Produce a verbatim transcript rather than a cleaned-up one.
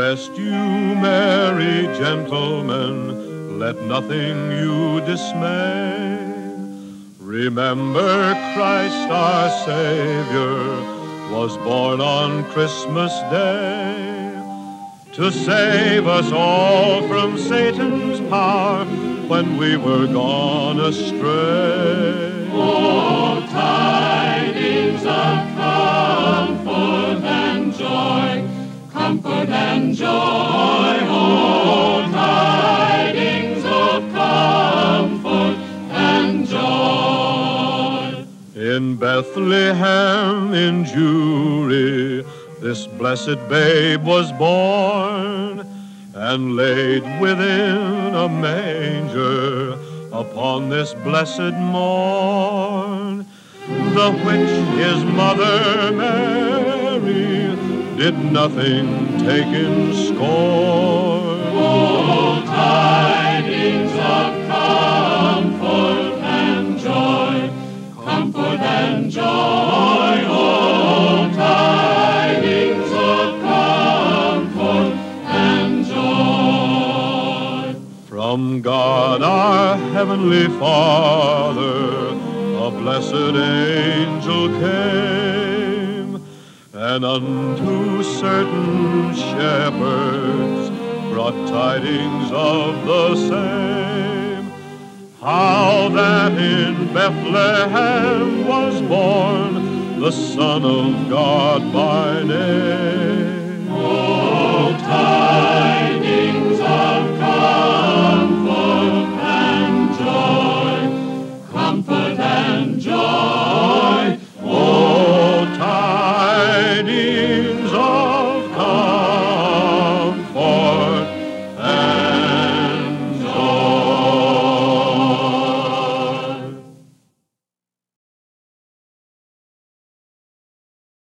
Rest you, merry gentlemen, let nothing you dismay. Remember Christ our Savior was born on Christmas Day to save us all from Satan's power when we were gone astray. Oh, tidings of comfort and joy, comfort and joy, oh, tidings of comfort and joy. In Bethlehem in Jewry, this blessed babe was born and laid within a manger upon this blessed morn. The which his mother Mary did nothing take in scorn. Oh, tidings of comfort and joy, comfort and joy, oh, tidings of comfort and joy. From God our Heavenly Father, a blessed angel came, and unto certain shepherds brought tidings of the same, how that in Bethlehem was born the Son of God by name. Oh, tidings